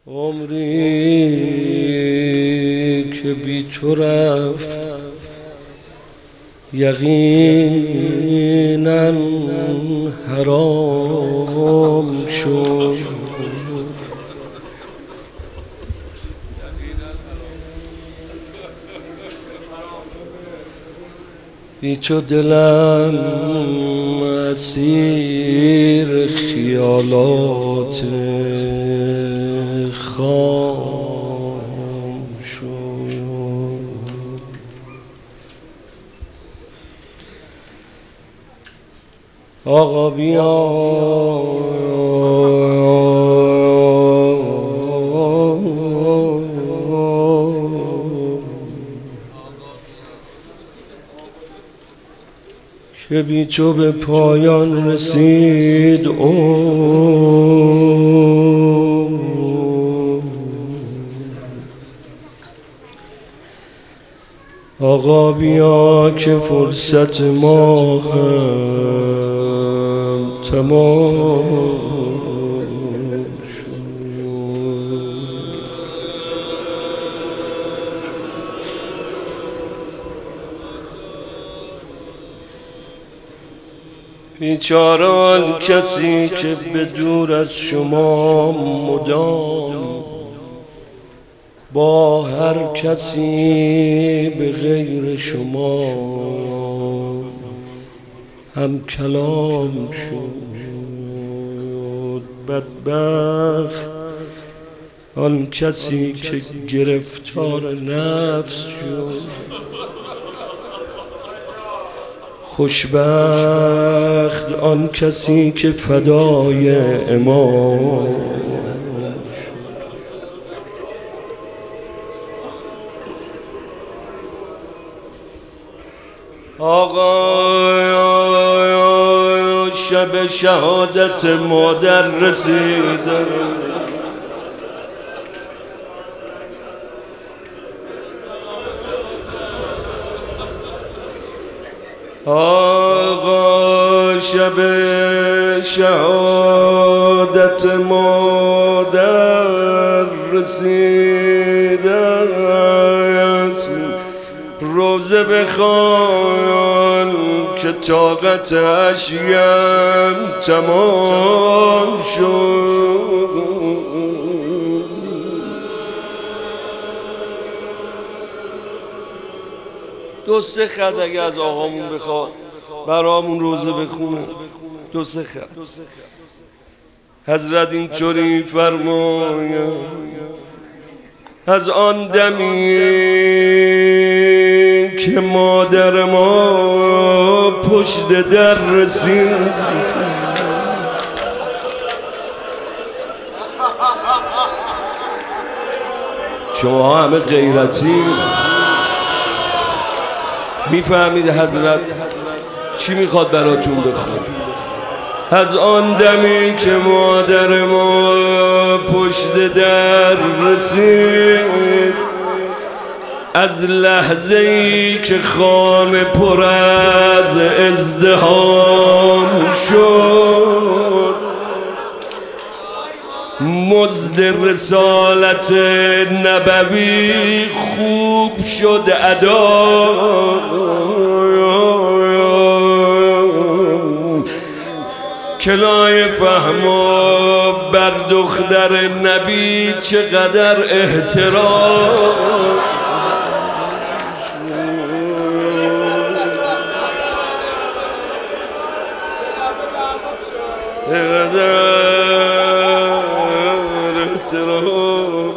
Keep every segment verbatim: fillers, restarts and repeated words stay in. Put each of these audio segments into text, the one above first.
عمری که بی تو رفت یقینا حرام شد. بی تو دلم اسیر خیالات خام شد. آقا بیا که بی تو به پایان رسید عمر. آقا بیا که فرصت ما هم تمام شد. بیچاره آن کسی که به دور از شما مدام با هر کسی به غیر شما هم کلام شد. بدبخت آن کسی که گرفتار نفس شد. خوشبخت آن کسی که فدای امام شد. آقا شب شهادت مادر رسیده، آقا شب شهادت مادر رسیده، روزه بخوان که طاقت اشیم تمام شد. دو سه خط اگه از آقامون بخواد برامون روزه بخونه، دو سه خط. حضرت اینطوری فرماید از آن دمی که مادر ما پشت در رسید، شما همه غیرتی میفهمید حضرت چی میخواد براتون بخونه. از آن دمی که مادر ما پشت در رسید، از لحظه ای که خانه پر از ازدحام شد، مزد رسالت نبوی خوب شد ادا. کلای فهما بر دختر نبی چقدر احترام. احترام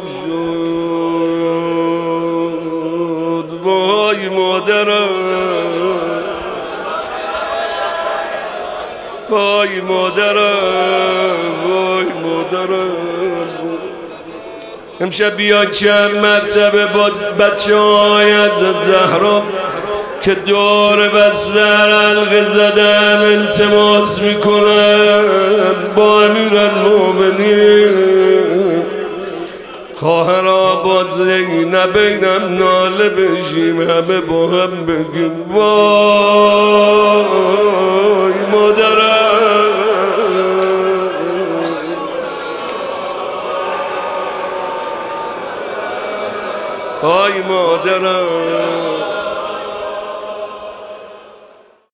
شد. وای مادرم، وای مادرم، وای مادرم. امشب بیا چند مرتبه با بچه های از زهرا که دور بستر حلقه زدن التماس میکنن با امیرالمومنین خواهرها با زینب اینم ناله بشیم، همه با هم بگیم وای مادرم. آی مادرم